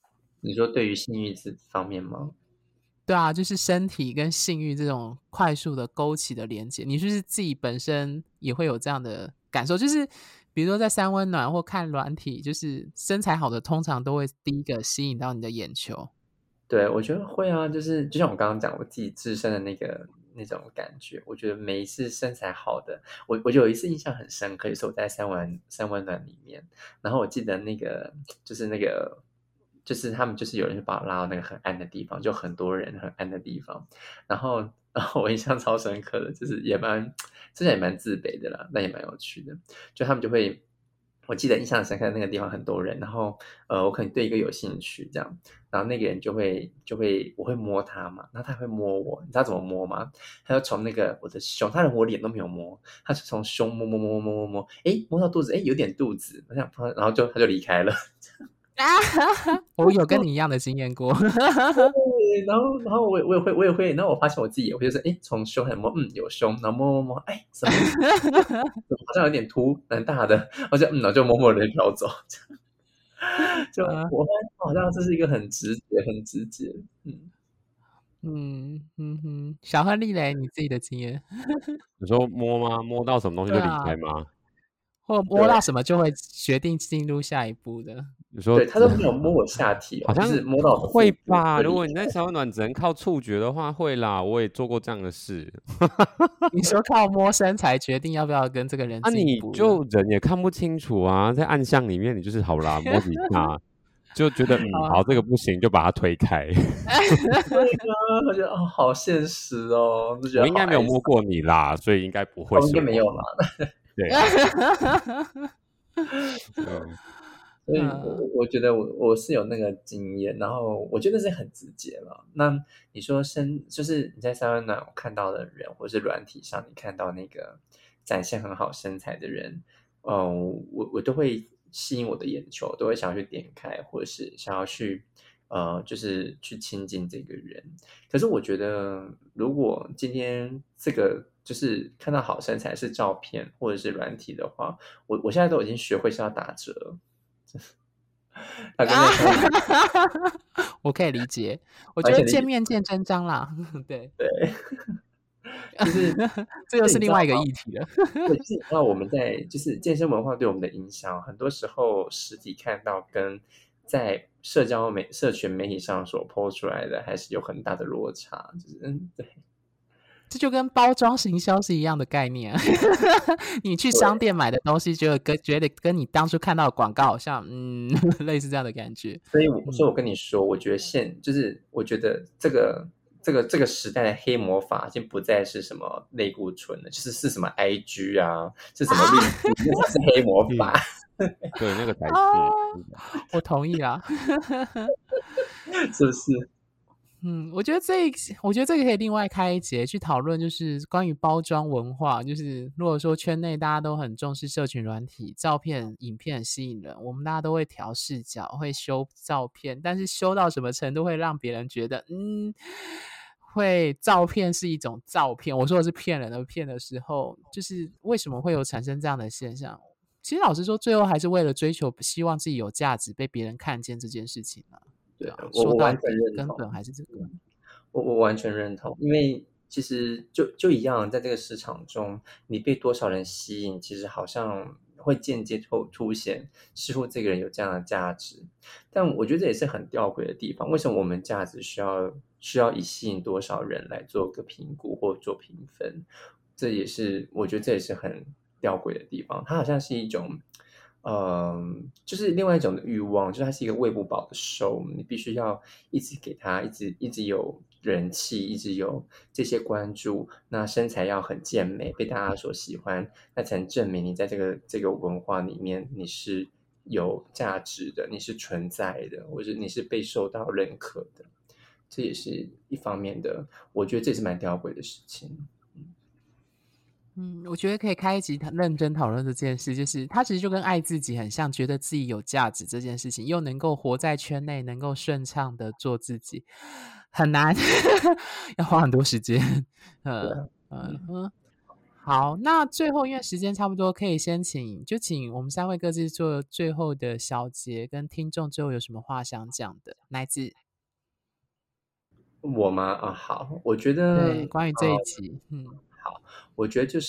你说对于性欲这方面吗？ 对啊，就是身体跟性欲这种快速的勾起的连接，你是不是自己本身也会有这样的感受？就是比如说在三温暖或看软体，就是身材好的通常都会第一个吸引到你的眼球。 对，我觉得会啊，就是就像我刚刚讲我自己自身的那个那种感觉，我觉得每一次身材好的，我我就有一次印象很深刻，就是我在三温三温暖里面，然后我记得那个就是那个就是他们就是有人就把我拉到那个很暗的地方，就很多人很暗的地方，然后然后我印象超深刻的，就是也蛮之前也蛮自卑的啦，但也蛮有趣的，就他们就会。我记得印象很深刻的那个地方很多人，然后呃，我可能对一个有兴趣这样，然后那个人就会就会我会摸他嘛，然后他会摸我，你知道怎么摸吗？他就从那个我的胸，他连我脸都没有摸，他是从胸摸摸摸摸摸摸摸，诶，摸到肚子，诶，有点肚子，我想，然后就他就离开了。 啊，我有跟你一样的经验过。 对，然后然后我也我也会我也会，然后我发现我自己也会，就是诶，从胸开始摸，嗯，有胸，然后摸摸摸，哎，什么好像有点凸，蛮大的，我就嗯，然后就默默的飘走。就啊我发现好像这是一个很直觉，很直觉，嗯。 嗯嗯哼，小亨利嘞，你自己的经验？ 你说摸吗？摸到什么东西就离对啊， 开吗？ 或摸对到什么就会决定进入下一步的。 你说对，他都没有摸我下体哦，就好像是摸到我的会腹部吧？ 就离如果你在小暖只能靠触觉的话，会啦，我也做过这样的事。 你说靠摸身材决定要不要跟这个人啊， 进一你步的。 就人也看不清楚啊，在暗巷里面，你就是好啦，摸几下就觉得嗯啊， 好，这个不行，就把它推开。 对啊，我觉得哦，好现实哦，就觉我得好哀伤。 应该没有摸过你啦，所以应该不会哦，应是我。 该没有啦。 对啊，嗯， 所以我嗯， 我觉得我我是有那个经验，然后我觉得是很直接了。那你说身就是你在三温暖看到的人，或是软体上你看到那个展现很好身材的人，嗯，我我都会吸引我的眼球，都会想要去点开，或者是想要去呃，就是去亲近这个人。可是我觉得，如果今天这个就是看到好身材是照片或者是软体的话，我我现在都已经学会是要打折。他跟那个我可以理解，我觉得完全理解， 见面见真章啦。对， 对，就是这又就是是另外一个你知道吗？ 议题了。 对，就是你知道我们在就是健身文化对我们的影响，很多时候实体看到跟在社交媒社群媒体上所 po 出来的还是有很大的落差，就是嗯，对这就跟包装行销是一样的概念啊。你去商对。 店买的东西，觉得跟觉得跟你当初看到的广告好像，嗯，类似这样的感觉。 所以我所以嗯， 我跟你说，我觉得现就是我觉得这个这个这个时代的黑魔法已经不再是什么类固醇了，就是是什么 I G 啊，是什么滤镜，那才是黑魔法， 嗯，对，那个才啊， 是。 我同意啦。 是不是？ 嗯，我觉得这一我觉得这个可以另外开一节去讨论，就是关于包装文化。就是如果说圈内大家都很重视社群软体，照片、影片很吸引人，我们大家都会调视角，会修照片，但是修到什么程度会让别人觉得，嗯，会照片是一种照片。我说的是骗人的骗的时候，就是为什么会有产生这样的现象？其实老实说，最后还是为了追求希望自己有价值、被别人看见这件事情啊。对对， 啊， 我说到我完全底根认同。 本还是这个。 我我完全认同，因为其实就就一样，在这个市场中，你被多少人吸引，其实好像会间接凸凸显似乎这个人有这样的价值。但我觉得这也是很吊诡的地方，为什么我们价值需要需要以吸引多少人来做个评估或做评分？这也是我觉得这也是很吊诡的地方，它好像是一种。嗯，就是另外一种的欲望，就是它是一个喂不饱的兽，你必须要一直给它，一直一直有人气，一直有这些关注，那身材要很健美，被大家所喜欢，那才能证明你在这个这个文化里面你是有价值的，你是存在的，或者你是被受到认可的，这也是一方面的，我觉得这也是蛮吊诡的事情。 嗯，我觉得可以开一集谈认真讨论这件事，就是他其实就跟爱自己很像，觉得自己有价值这件事情，又能够活在圈内，能够顺畅的做自己，很难，要花很多时间。嗯对啊，嗯。 嗯嗯， 好，那最后因为时间差不多，可以先请就请我们三位各自做最后的小结，跟听众最后有什么话想讲的？乃至我吗？啊，好，我觉得， 对，关于这一呃， 集，嗯好，我觉得就是，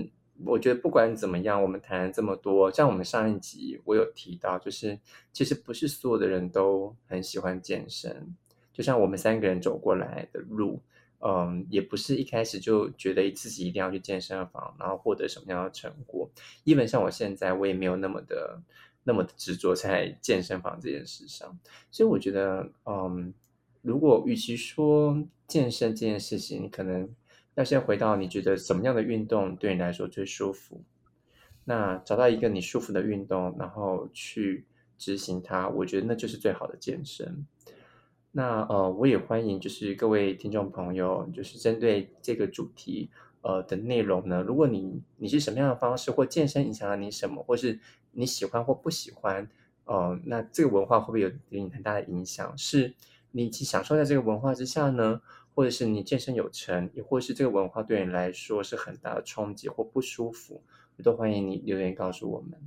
我觉得不管怎么样，我们谈了这么多，像我们上一集我有提到，就是其实不是所有的人都很喜欢健身，就像我们三个人走过来的路，嗯，也不是一开始就觉得自己一定要去健身房，然后获得什么样的成果。even 像我现在，我也没有那么的那么的执着在健身房这件事上，所以我觉得，嗯。如果与其说健身这件事情，你可能要先回到你觉得什么样的运动对你来说最舒服，那找到一个你舒服的运动，然后去执行它，我觉得那就是最好的健身。那呃，我也欢迎就是各位听众朋友，就是针对这个主题呃的内容呢，如果你你是什么样的方式或健身影响了你什么，或是你喜欢或不喜欢，呃，那这个文化会不会有给你很大的影响？是你一起享受在这个文化之下呢，或者是你健身有成，也或是这个文化对你来说是很大的冲击或不舒服，我都欢迎你留言告诉我们。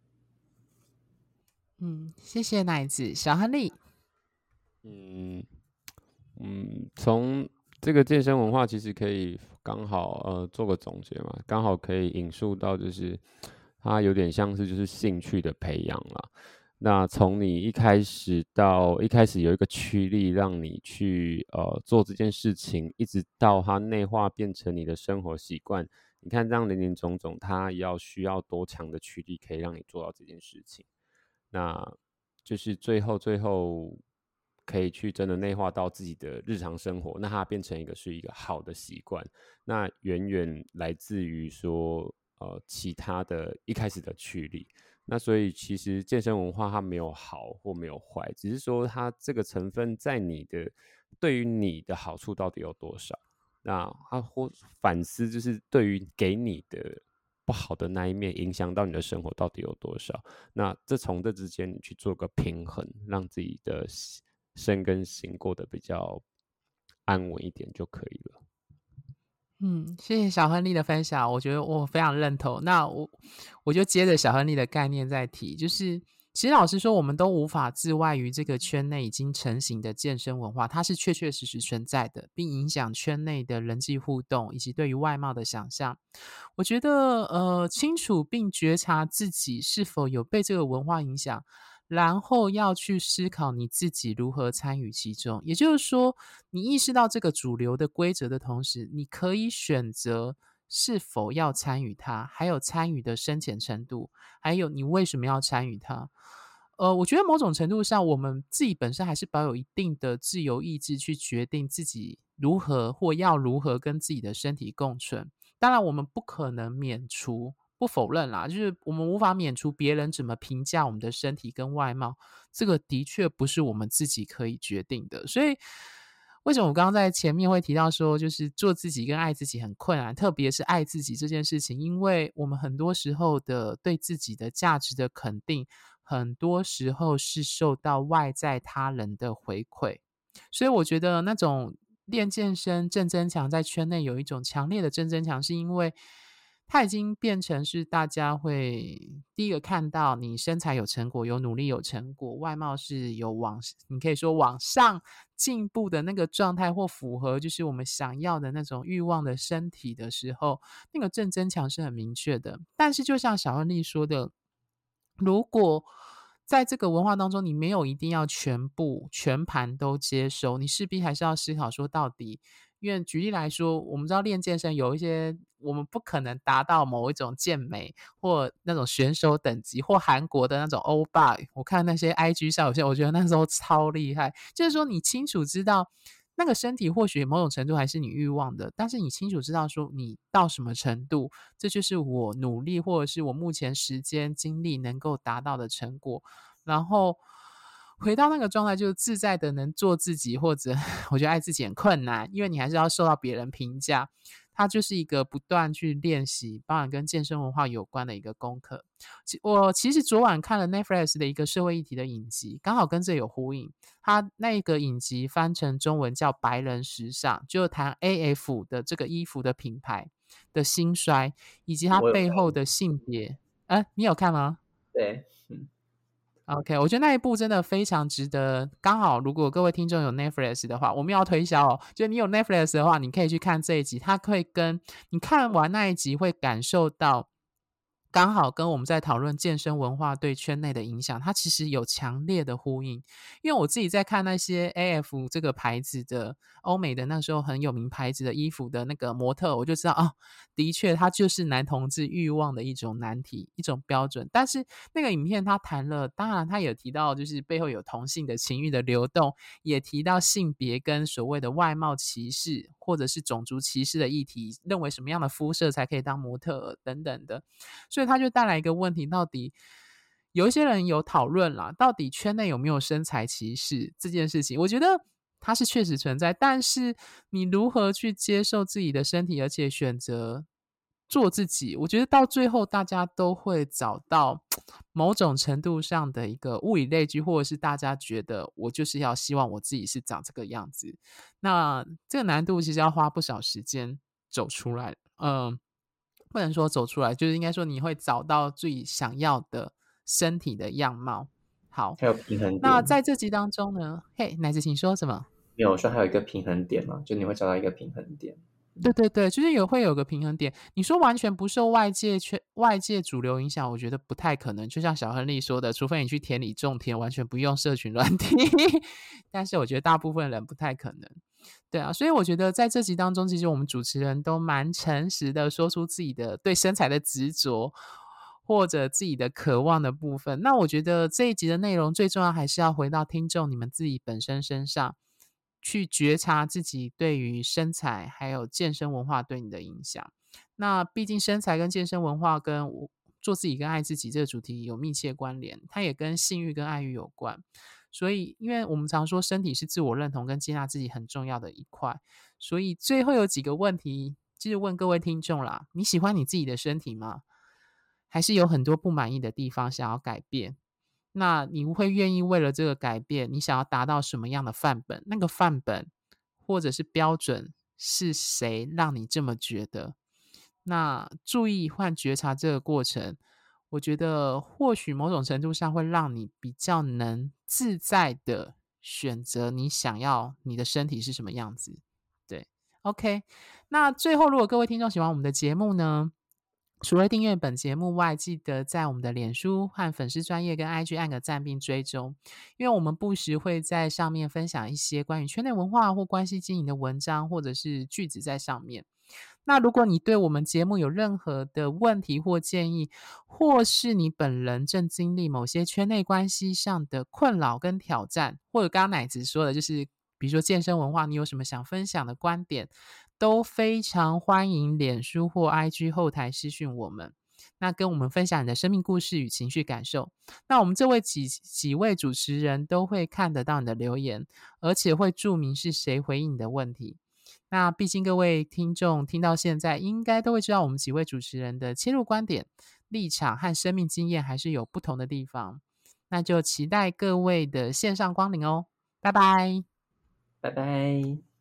嗯，谢谢乃子，小亨利， 嗯嗯，从这个健身文化其实可以刚好呃做个总结嘛，刚好可以引述到就是它有点像是就是兴趣的培养啦。那从你一开始到一开始有一个驱力让你去呃做这件事情，一直到它内化变成你的生活习惯，你看这样林林总总，它要需要多强的驱力可以让你做到这件事情？那就是最后最后可以去真的内化到自己的日常生活，那它变成一个是一个好的习惯，那远远来自于说呃其他的一开始的驱力。那所以其实健身文化它没有好或没有坏，只是说它这个成分在你的对于你的好处到底有多少。那他或反思就是对于给你的不好的那一面影响到你的生活到底有多少。那这从这之间你去做个平衡，让自己的身跟心过得比较安稳一点就可以了。 嗯，谢谢小亨利的分享，我觉得我非常认同。那我我就接着小亨利的概念再提，就是其实老实说，我们都无法自外于这个圈内已经成型的健身文化，它是确确实实存在的，并影响圈内的人际互动以及对于外貌的想象。我觉得，呃，清楚并觉察自己是否有被这个文化影响，然后要去思考你自己如何参与其中。也就是说，你意识到这个主流的规则的同时，你可以选择是否要参与它，还有参与的深浅程度，还有你为什么要参与它。呃，我觉得某种程度上，我们自己本身还是保有一定的自由意志，去决定自己如何或要如何跟自己的身体共存。当然，我们不可能免除，不否认啦，就是我们无法免除别人怎么评价我们的身体跟外貌，这个的确不是我们自己可以决定的。所以，为什么我刚刚在前面会提到说，就是做自己跟爱自己很困难，特别是爱自己这件事情，因为我们很多时候的对自己的价值的肯定，很多时候是受到外在他人的回馈。所以我觉得那种练健身正增强在圈内有一种强烈的正增强，是因为它已经变成是大家会第一个看到你身材有成果，有努力有成果，外貌是有往你可以说往上进步的那个状态，或符合就是我们想要的那种欲望的身体的时候，那个正增强是很明确的。但是就像小恩丽说的，如果在这个文化当中，你没有一定要全部全盘都接收，你势必还是要思考说到底，因为举例来说，我们知道练健身有一些我们不可能达到某一种健美或那种选手等级，或韩国的那种欧巴，我看那些 I G 上有些我觉得那时候超厉害，就是说你清楚知道那个身体或许某种程度还是你欲望的，但是你清楚知道说你到什么程度，这就是我努力或者是我目前时间精力能够达到的成果，然后回到那个状态，就是自在的能做自己，或者我觉得爱自己很困难，因为你还是要受到别人评价，它就是一个不断去练习，当然跟健身文化有关的一个功课。我其实昨晚看了 Netflix 的一个社会议题的影集，刚好跟这有呼应。它那个影集翻成中文叫《白人时尚》，就谈 A F 的这个衣服的品牌。 的兴衰，以及它背后的性别。哎，你有看吗？ 对，嗯。 OK，我觉得那一部真的非常值得。刚好如果各位听众有 Netflix 的话，我们要推销哦，就你有 Netflix 的话，你可以去看这一集，它会跟你看完那一集会感受到，刚好跟我们在讨论健身文化对圈内的影响，它其实有强烈的呼应。因为我自己在看那些 A F 这个牌子的欧美的那时候很有名牌子的衣服的那个模特，我就知道啊，的确它就是男同志欲望的一种难题，一种标准。但是那个影片它谈了，当然它也提到就是背后有同性的情欲的流动，也提到性别跟所谓的外貌歧视或者是种族歧视的议题，认为什么样的肤色才可以当模特等等的。所以它就带来一个问题，到底有一些人有讨论啦，到底圈内有没有身材歧视这件事情，我觉得它是确实存在，但是你如何去接受自己的身体，而且选择做自己，我觉得到最后大家都会找到某种程度上的一个物以类聚，或者是大家觉得我就是要希望我自己是长这个样子。那这个难度其实要花不少时间走出来，嗯。不能说走出来，就是应该说你会找到自己想要的身体的样貌。好， 还有平衡那点。 在这集当中呢，嘿，乃子请说什么？ 没有，我说还有一个平衡点嘛，就你会找到一个平衡点。 对对对，就是有会有个平衡点。你说完全不受外界圈外界主流影响，我觉得不太可能。就像小亨利说的，除非你去田里种田，完全不用社群软体。但是我觉得大部分人不太可能。对啊，所以我觉得在这集当中，其实我们主持人都蛮诚实的，说出自己的对身材的执着，或者自己的渴望的部分。那我觉得这一集的内容最重要，还是要回到听众你们自己本身身上，去觉察自己对于身材还有健身文化对你的影响。那毕竟身材跟健身文化跟做自己跟爱自己这个主题有密切关联，它也跟性欲跟爱欲有关。所以因为我们常说身体是自我认同跟接纳自己很重要的一块，所以最后有几个问题就是问各位听众啦，你喜欢你自己的身体吗？还是有很多不满意的地方想要改变？那你会愿意为了这个改变，你想要达到什么样的范本？那个范本或者是标准是谁让你这么觉得？那注意和觉察这个过程，我觉得或许某种程度上会让你比较能自在的选择你想要你的身体是什么样子。对 OK， 那最后如果各位听众喜欢我们的节目呢，除了订阅本节目外，记得在我们的脸书和粉丝专页跟 I G 按个赞并追踪，因为我们不时会在上面分享一些关于圈内文化或关系经营的文章或者是句子在上面。那如果你对我们节目有任何的问题或建议，或是你本人正经历某些圈内关系上的困扰跟挑战，或者刚刚乃子说的就是比如说健身文化，你有什么想分享的观点，都非常欢迎脸书或 I G 后台私讯我们，那跟我们分享你的生命故事与情绪感受。那我们这位几几位主持人都会看得到你的留言，而且会注明是谁回应你的问题。那毕竟各位听众听到现在，应该都会知道我们几位主持人的切入观点、立场和生命经验还是有不同的地方。那就期待各位的线上光临哦，拜拜， 拜拜。